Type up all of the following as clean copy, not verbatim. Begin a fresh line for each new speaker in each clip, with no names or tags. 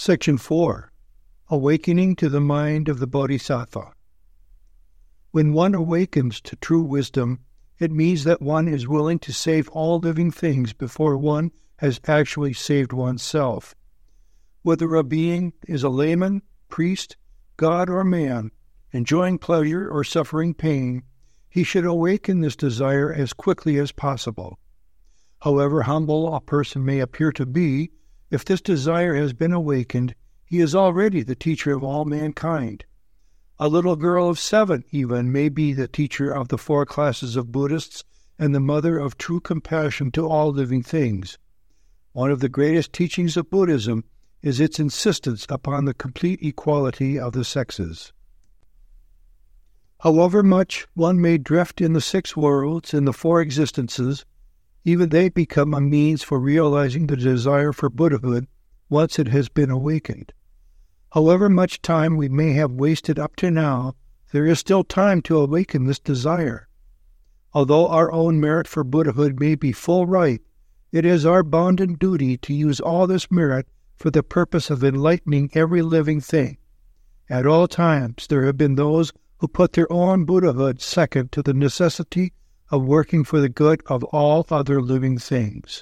Section 4. Awakening to the Mind of the Bodhisattva. When one awakens to true wisdom, it means that one is willing to save all living things before one has actually saved oneself. Whether a being is a layman, priest, god, or man, enjoying pleasure or suffering pain, he should awaken this desire as quickly as possible. However humble a person may appear to be, if this desire has been awakened, he is already the teacher of all mankind. A little girl of 7 even may be the teacher of the 4 classes of Buddhists and the mother of true compassion to all living things. One of the greatest teachings of Buddhism is its insistence upon the complete equality of the sexes. However much one may drift in the 6 worlds and the 4 existences, even they become a means for realizing the desire for Buddhahood once it has been awakened. However much time we may have wasted up to now, there is still time to awaken this desire. Although our own merit for Buddhahood may be full ripe, it is our bounden duty to use all this merit for the purpose of enlightening every living thing. At all times there have been those who put their own Buddhahood second to the necessity of working for the good of all other living things.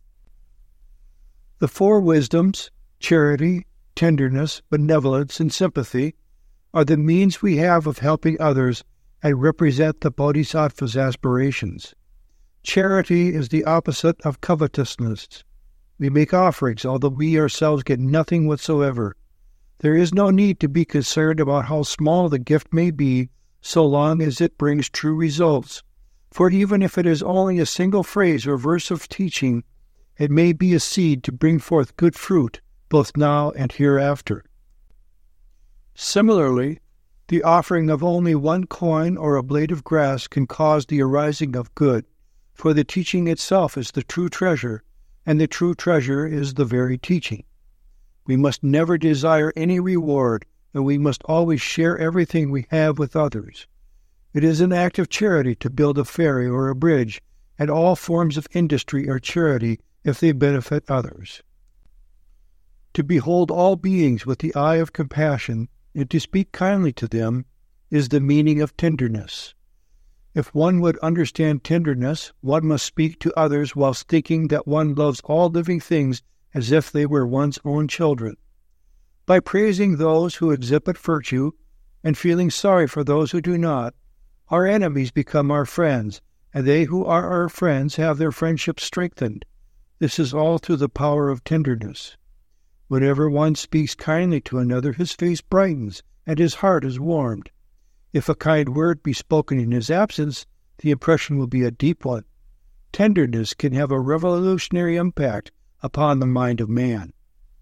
The 4 wisdoms, charity, tenderness, benevolence, and sympathy, are the means we have of helping others and represent the Bodhisattva's aspirations. Charity is the opposite of covetousness. We make offerings, although we ourselves get nothing whatsoever. There is no need to be concerned about how small the gift may be, so long as it brings true results. For even if it is only a single phrase or verse of teaching, it may be a seed to bring forth good fruit, both now and hereafter. Similarly, the offering of only 1 coin or a blade of grass can cause the arising of good, for the teaching itself is the true treasure, and the true treasure is the very teaching. We must never desire any reward, and we must always share everything we have with others. It is an act of charity to build a ferry or a bridge, and all forms of industry are charity if they benefit others. To behold all beings with the eye of compassion and to speak kindly to them is the meaning of tenderness. If one would understand tenderness, one must speak to others whilst thinking that one loves all living things as if they were one's own children. By praising those who exhibit virtue and feeling sorry for those who do not, our enemies become our friends, and they who are our friends have their friendship strengthened. This is all through the power of tenderness. Whenever one speaks kindly to another, his face brightens, and his heart is warmed. If a kind word be spoken in his absence, the impression will be a deep one. Tenderness can have a revolutionary impact upon the mind of man.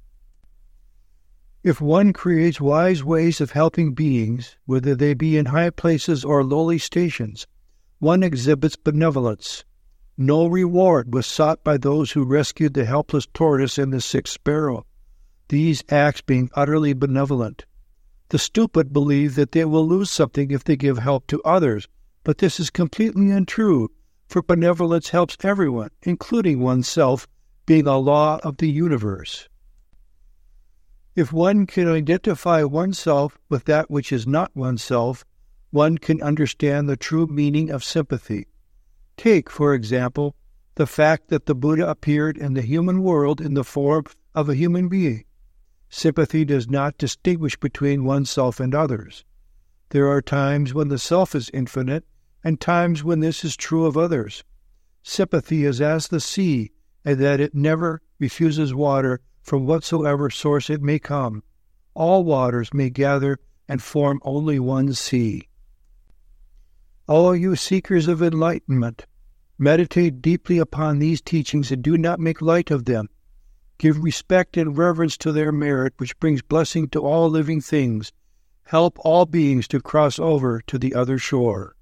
If one creates wise ways of helping beings, whether they be in high places or lowly stations, one exhibits benevolence. No reward was sought by those who rescued the helpless tortoise and the sick sparrow, these acts being utterly benevolent. The stupid believe that they will lose something if they give help to others, but this is completely untrue, for benevolence helps everyone, including oneself, being a law of the universe. If one can identify oneself with that which is not oneself, one can understand the true meaning of sympathy. Take, for example, the fact that the Buddha appeared in the human world in the form of a human being. Sympathy does not distinguish between oneself and others. There are times when the self is infinite, and times when this is true of others. Sympathy is as the sea, and that it never refuses water from whatsoever source it may come. All waters may gather and form only one sea. All you seekers of enlightenment, meditate deeply upon these teachings and do not make light of them. Give respect and reverence to their merit, which brings blessing to all living things. Help all beings to cross over to the other shore.